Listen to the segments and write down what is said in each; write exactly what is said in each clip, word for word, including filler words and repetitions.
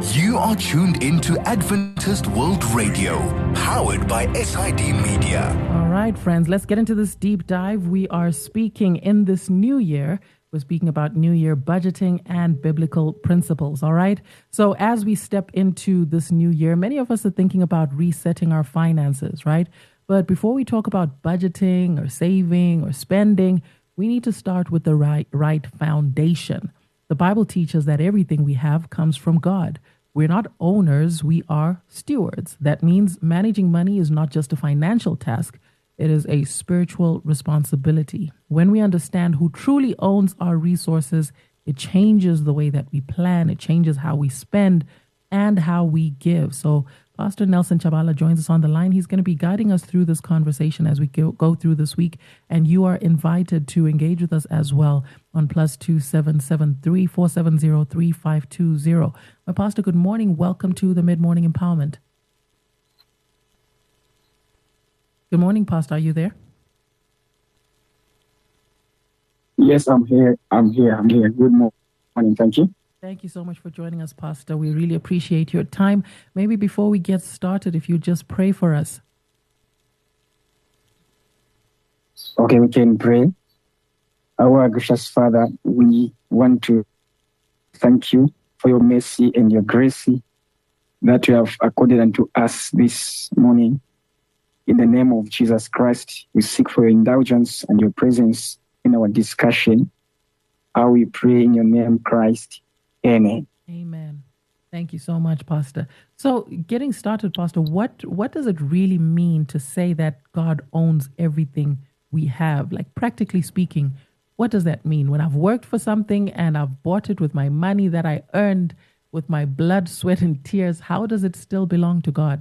You are tuned into Adventist World Radio, powered by S I D Media. All right, friends, let's get into this deep dive. We are speaking in this new year. We're speaking about New Year budgeting and biblical principles, all right? So as we step into this new year, many of us are thinking about resetting our finances, right? But before we talk about budgeting or saving or spending, we need to start with the right, right foundation. The Bible teaches that everything we have comes from God. We're not owners, we are stewards. That means managing money is not just a financial task, it is a spiritual responsibility. When we understand who truly owns our resources, it changes the way that we plan, it changes how we spend and how we give. So Pastor Nelson Chabala joins us on the line. He's going to be guiding us through this conversation as we go, go through this week. And you are invited to engage with us as well on plus two seven seven three four seven zero three five two zero. My pastor, good morning. Welcome to the Mid-Morning Empowerment. Good morning, Pastor. Are you there? Yes, I'm here. I'm here. I'm here. Good morning. Thank you. Thank you so much for joining us, Pastor. We really appreciate your time. Maybe before we get started, if you just pray for us. Okay, we can pray. Our gracious Father, we want to thank you for your mercy and your grace that you have accorded unto us this morning. In the name of Jesus Christ, we seek for your indulgence and your presence in our discussion. How we pray in your name, Christ. Amen. Amen. Thank you so much, Pastor. So getting started, Pastor, what, what does it really mean to say that God owns everything we have? Like practically speaking, what does that mean? When I've worked for something and I've bought it with my money that I earned with my blood, sweat, and tears, how does it still belong to God?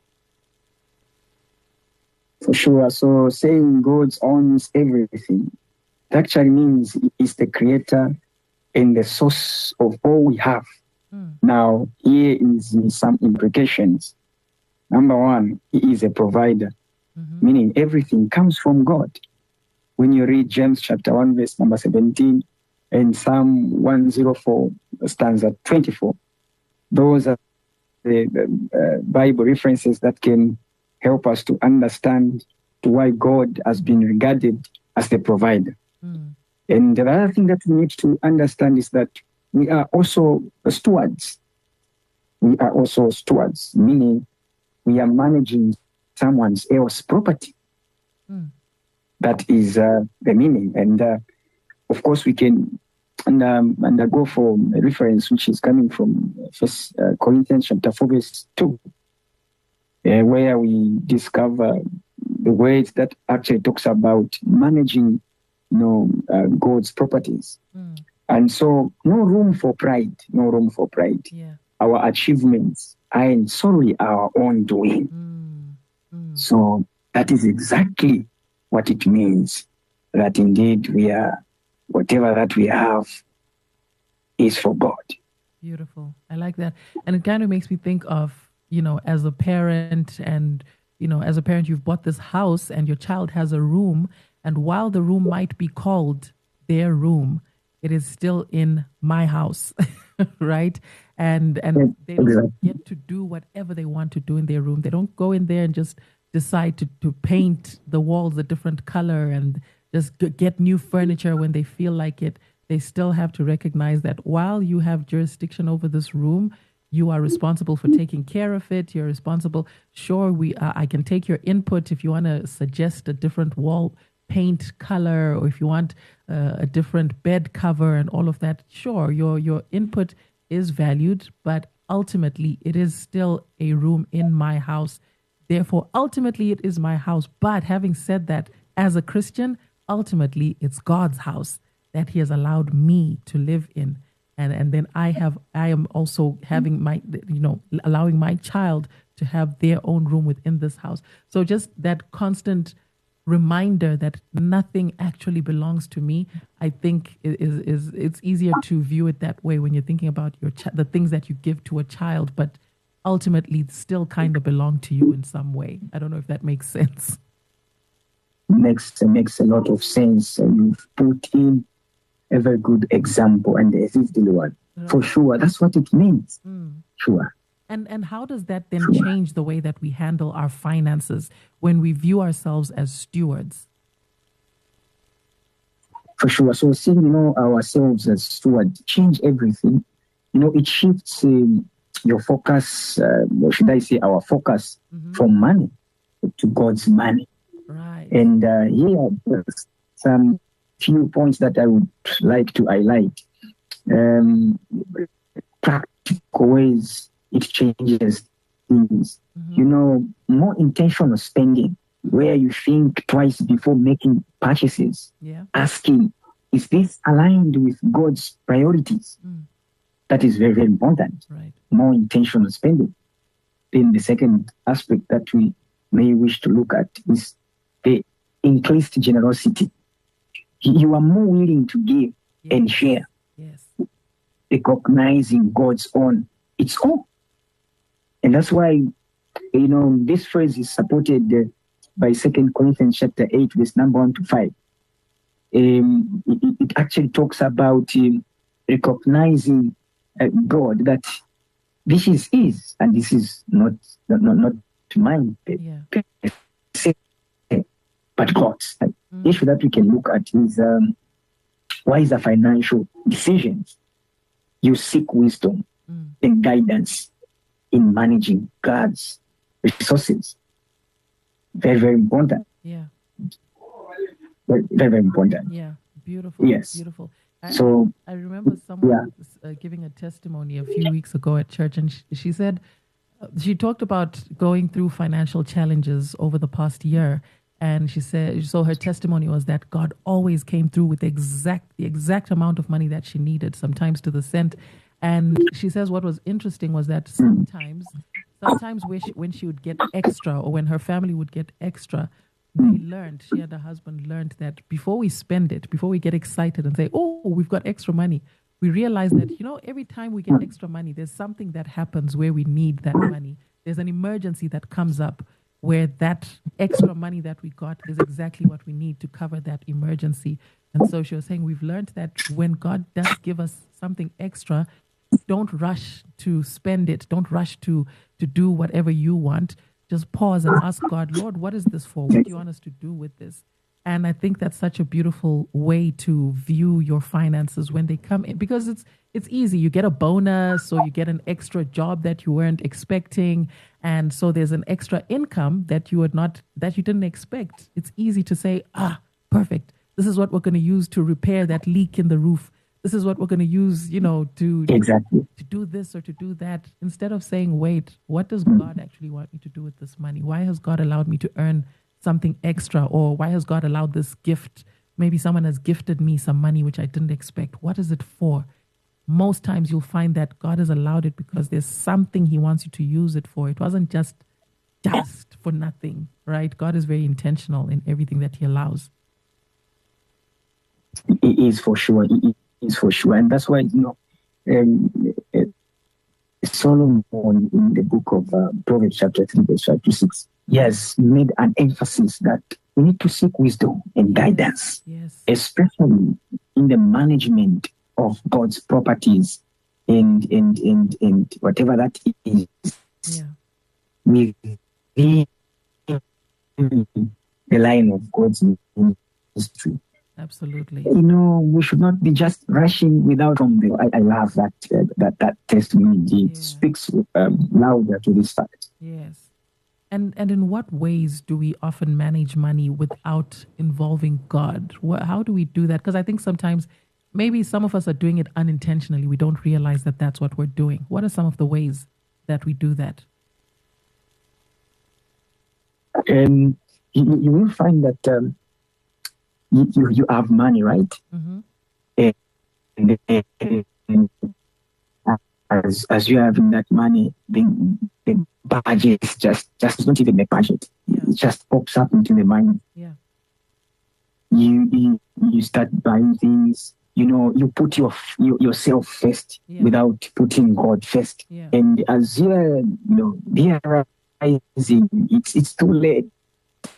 For sure. So saying God owns everything, it actually means He is the creator and the source of all we have. Mm. Now, here is some implications. Number one, He is a provider, mm-hmm. meaning everything comes from God. When you read James chapter one, verse number seventeen, and Psalm one oh four, stanza twenty-four, those are the, the uh, Bible references that can help us to understand to why God has been regarded as the provider. Mm. And the other thing that we need to understand is that we are also stewards. We are also stewards, meaning we are managing someone else's property. Mm. That is uh, the meaning. And uh, of course, we can and, um, undergo for a reference which is coming from First uh, Corinthians chapter four, verse two, uh, where we discover the words that actually talks about managing you know, uh, God's properties. Mm. And so no room for pride, no room for pride. Yeah. Our achievements are solely our own doing. Mm. Mm. So that is exactly what it means, that indeed we are, whatever that we have is for God. Beautiful. I like that. And it kind of makes me think of, you know, as a parent and, you know, as a parent, you've bought this house and your child has a room. And while the room might be called their room, it is still in my house, right? And and they don't get to do whatever they want to do in their room. They don't go in there and just decide to, to paint the walls a different color and just get new furniture when they feel like it. They still have to recognize that while you have jurisdiction over this room, you are responsible for taking care of it. You're responsible. Sure, we uh, I can take your input if you want to suggest a different wall paint color, or if you want uh, a different bed cover and all of that. Sure, your your input is valued, but ultimately it is still a room in my house. Therefore, ultimately it is my house. But having said that, as a Christian, ultimately it's God's house that He has allowed me to live in. And and then I have I am also having my, you know, allowing my child to have their own room within this house. So just that constant reminder that nothing actually belongs to me, I think is is it's easier to view it that way when you're thinking about your ch- the things that you give to a child, but ultimately still kind of belong to you in some way. I don't know if that makes sense. Makes makes a lot of sense. You've put in a very good example, and this is the one. For sure. That's what it means. Mm. Sure. And and how does that then Sure. change the way that we handle our finances when we view ourselves as stewards? For sure. So seeing, you know, ourselves as stewards change everything. You know, it shifts um, your focus, uh, or should I say our focus, mm-hmm. from money to God's money. Right. And uh, here, there's some few points that I would like to highlight. Um, practical ways it changes things. Mm-hmm. You know, more intentional spending, where you think twice before making purchases. Yeah. Asking, is this aligned with God's priorities? Mm. That is very, very important. Right. More intentional spending. Then the second aspect that we may wish to look at is the increased generosity. You are more willing to give yes. and share. Yes. Recognizing God's own, its own. And that's why, you know, this phrase is supported uh, by Second Corinthians chapter eight, verse number one to five. Um, it, it actually talks about um, recognizing uh, God, that this is His and this is not not not, not mine, yeah. but God's. Mm. The issue that we can look at is um, wiser financial decisions. You seek wisdom mm. and guidance in managing God's resources. Very, very important. Yeah. Very, very, very important. Yeah. Beautiful. Yes. Beautiful. I, so I remember someone yeah. uh, giving a testimony a few weeks ago at church, and she, she said uh, she talked about going through financial challenges over the past year. And she said, so her testimony was that God always came through with the exact, the exact amount of money that she needed, sometimes to the cent. And she says what was interesting was that sometimes, sometimes when she, when she would get extra, or when her family would get extra, they learned, she and her husband learned that before we spend it, before we get excited and say, oh, we've got extra money, we realize that, you know, every time we get extra money, there's something that happens where we need that money. There's an emergency that comes up, where that extra money that we got is exactly what we need to cover that emergency. And so she was saying we've learned that when God does give us something extra, don't rush to spend it. Don't rush to, to do whatever you want. Just pause and ask God, Lord, what is this for? What do you want us to do with this? And I think that's such a beautiful way to view your finances when they come in, because it's it's easy. You get a bonus, or you get an extra job that you weren't expecting, and so there's an extra income that you would not that you didn't expect. It's easy to say, ah, perfect. This is what we're going to use to repair that leak in the roof. This is what we're going to use, you know, to exactly to do this or to do that. Instead of saying, wait, what does God actually want me to do with this money? Why has God allowed me to earn something extra? Or why has God allowed this gift? Maybe someone has gifted me some money which I didn't expect. What is it for? Most times you'll find that God has allowed it because there's something He wants you to use it for. It wasn't just just for nothing, right? God is very intentional in everything that He allows. It is for sure. It is for sure. And that's why, you know, um, uh, Solomon in the book of uh, Proverbs chapter three, verse five to six, yes, made an emphasis that we need to seek wisdom and guidance, yes. especially in the management of God's properties and and and, and whatever that is. Yeah. Within the line of God's ministry. Absolutely. You know, we should not be just rushing without from the. I, I love that uh, that that testimony. Indeed, yeah. speaks um, louder to this fact. Yes. And and in what ways do we often manage money without involving God? What, how do we do that? Because I think sometimes maybe some of us are doing it unintentionally. We don't realize that that's what we're doing. What are some of the ways that we do that? Um, you, you will find that um, you, you you have money, right? Mm-hmm. And, and, and as as you have that money, the, the budget just just don't even make budget. Yeah. It just pops up into the mind. Yeah. You you you start buying things. You know, you put your, your yourself first yeah. without putting God first. Yeah. And as you're, you know, realizing it's it's too late.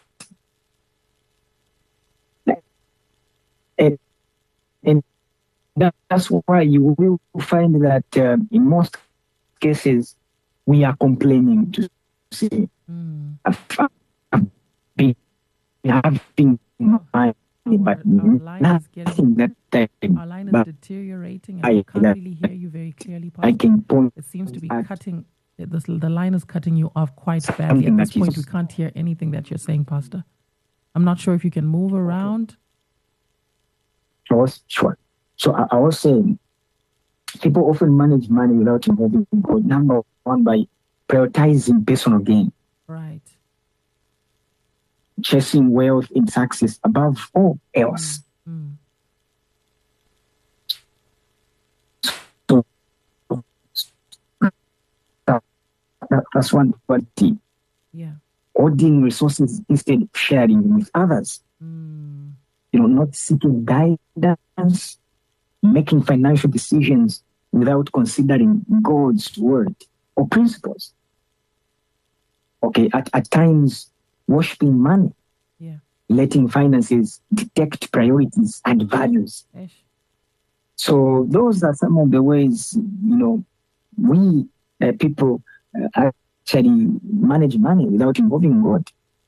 And, and that, that's why you will find that uh, in most cases we are complaining to say, Mm. I've, I've been having money, but Our, our line is nothing getting, that I, our line is but deteriorating, and I, we can't that really hear you very clearly, I Pastor. can point It seems to be at cutting. The, the line is cutting you off quite badly. something At this that point, is- we can't hear anything that you're saying, Pastor. I'm not sure if you can move around. I was sure. So I, I was saying, people often manage money without involving God. Number one, by prioritizing personal gain, Right. chasing wealth and success above all else. Mm. So that, that- that's one quality. Yeah. Hoarding resources instead of sharing with others. Mm. You know, not seeking guidance, making financial decisions without considering God's word or principles. Okay, at, at times, worshiping money, Yeah. letting finances detect priorities and values. Ish. So those are some of the ways, you know, we uh, people uh, actually manage money without involving God.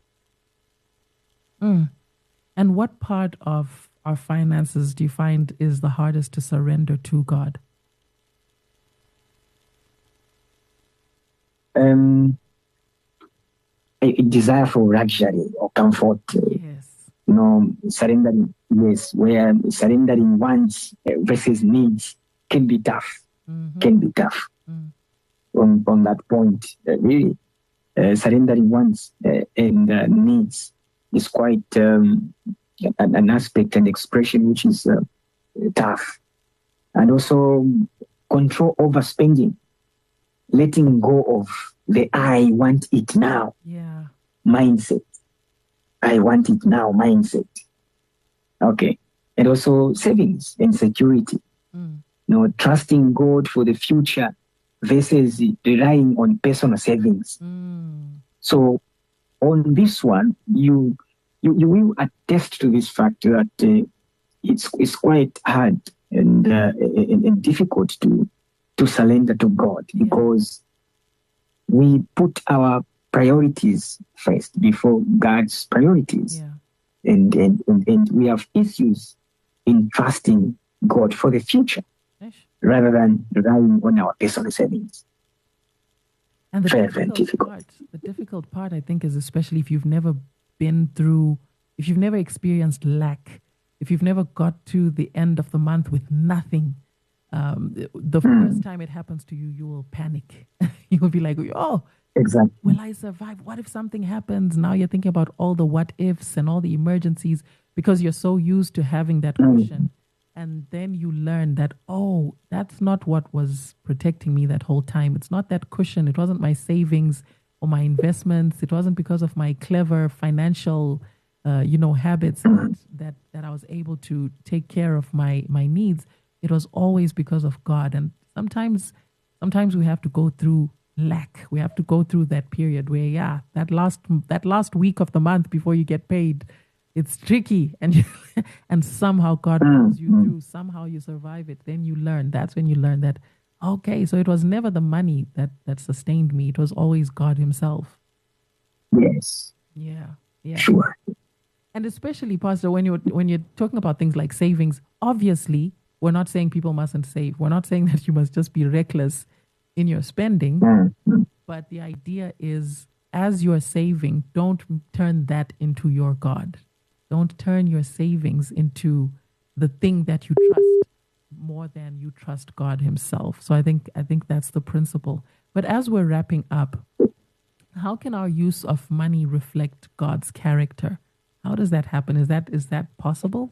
Mm. And what part of our finances do you find is the hardest to surrender to God? Um, a, a desire for luxury or comfort, uh, Yes. you know, surrendering, yes, where surrendering wants uh, versus needs can be tough, Mm-hmm. can be tough. Mm. On, on that point, uh, really, uh, surrendering wants uh, and uh, needs is quite um, an, an aspect and expression which is uh, tough. And also control over spending, letting go of the I want it now Yeah. mindset. I want it now mindset. Okay. And also savings and security. Mm. You know, trusting God for the future versus relying on personal savings. Mm. So on this one, you you, you will attest to this fact that uh, it's it's quite hard and, uh, and, and difficult to to surrender to God Yeah. because we put our priorities first before God's priorities, Yeah. and, and and and we have issues in trusting God for the future Ish. rather than relying on our personal savings. And the Very, very difficult difficult. part, the difficult part, I think, is especially if you've never been through, if you've never experienced lack, if you've never got to the end of the month with nothing. Um, the the Mm. first time it happens to you, you will panic. You will be like, "Oh, Exactly. will I survive? What if something happens?" Now you're thinking about all the what ifs and all the emergencies because you're so used to having that Mm. cushion. And then you learn that, oh, that's not what was protecting me that whole time. It's not that cushion. It wasn't my savings or my investments. It wasn't because of my clever financial, uh, you know, habits that, that, that I was able to take care of my, my needs. It was always because of God. And sometimes, sometimes we have to go through lack. We have to go through that period where, yeah, that last, that last week of the month before you get paid, it's tricky, and you, and somehow God pulls you through. Somehow you survive it. Then you learn. That's when you learn that, okay, so it was never the money that, that sustained me. It was always God himself. Yes. Yeah, yeah. Sure. And especially, Pastor, when you're, when you're talking about things like savings, obviously, we're not saying people mustn't save. We're not saying that you must just be reckless in your spending. Mm. Mm. But the idea is, as you're saving, don't turn that into your God. Don't turn your savings into the thing that you trust more than you trust God himself. So I think I think that's the principle. But as we're wrapping up, how can our use of money reflect God's character? How does that happen? Is that is that possible?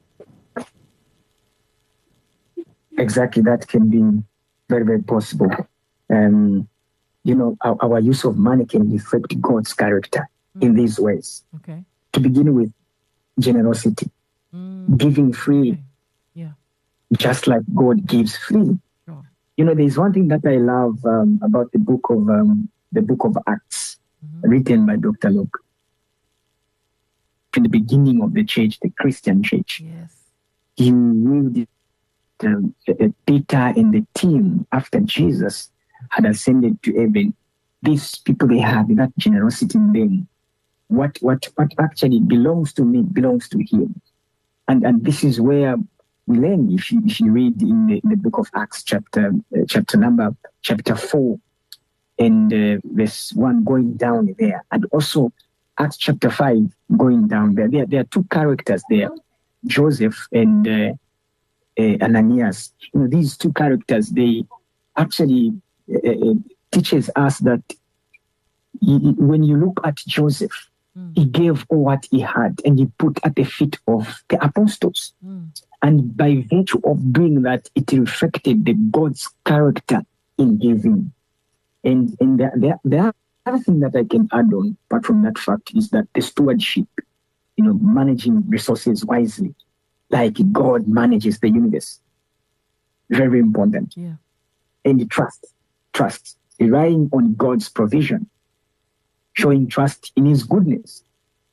Exactly. That can be very, very possible. Um, you know, our, our use of money can reflect God's character Mm. in these ways. Okay. To begin with, generosity, Mm. giving freely, Okay. Yeah. just like God gives freely. Sure. You know, there's one thing that I love um, about the book of um, the book of Acts, Mhm. written by Doctor Luke. In the beginning of the church, the Christian church, Yes. you will um, Peter and the team after Jesus had ascended to heaven, these people, they had that generosity in them. What what what actually belongs to me belongs to him. And and this is where we learn, if you, if you read in the, in the book of Acts, chapter uh, chapter number chapter four, and uh, verse one going down there, and also Acts chapter five going down there. There, there are two characters there, Joseph and uh, uh, Ananias. You know, these two characters, they actually uh, uh, teaches us that he, when you look at Joseph, mm. he gave all what he had and he put at the feet of the apostles. Mm. And by virtue of doing that, it reflected the God's character in giving. And, and the, the, the other thing that I can add on, apart from that fact, is that the stewardship, you know, managing resources wisely, like God manages the universe. Very important. Yeah. And the trust, trust, relying on God's provision, showing trust in his goodness.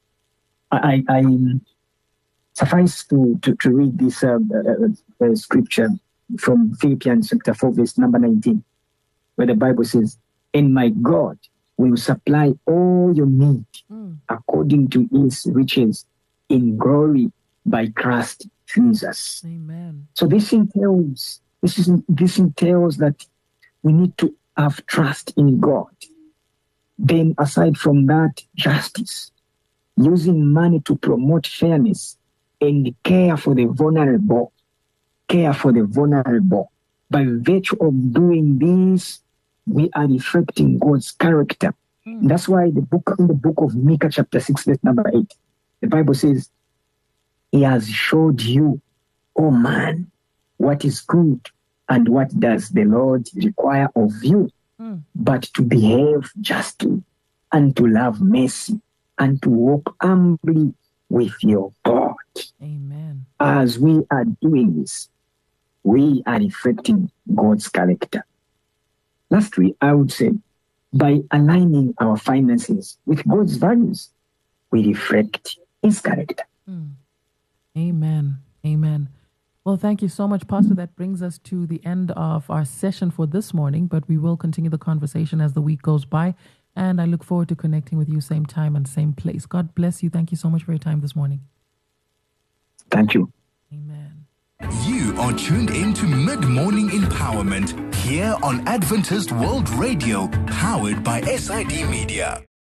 I, I, I suffice to, to, to read this uh, uh, uh, scripture from Philippians chapter four, verse number nineteen, where the Bible says, "And my God will supply all your need mm. according to his riches in glory by Christ Jesus." Amen. So this entails, this is this entails that we need to have trust in God. Then aside from that, justice, using money to promote fairness and care for the vulnerable, care for the vulnerable. By virtue of doing this, we are reflecting God's character. Mm. That's why the book in the book of Micah, chapter six, verse number eight, the Bible says, "He has showed you, oh man, what is good and what does the Lord require of you, mm. but to behave justly and to love mercy and to walk humbly with your God." Amen. As we are doing this, we are reflecting God's character. Lastly, I would say, by aligning our finances with God's values, we reflect his character. Mm. Amen. Amen. Well, thank you so much, Pastor. That brings us to the end of our session for this morning, but we will continue the conversation as the week goes by. And I look forward to connecting with you same time and same place. God bless you. Thank you so much for your time this morning. Thank you. Amen. You are tuned in to Mid-Morning Empowerment here on Adventist World Radio, powered by S I D Media.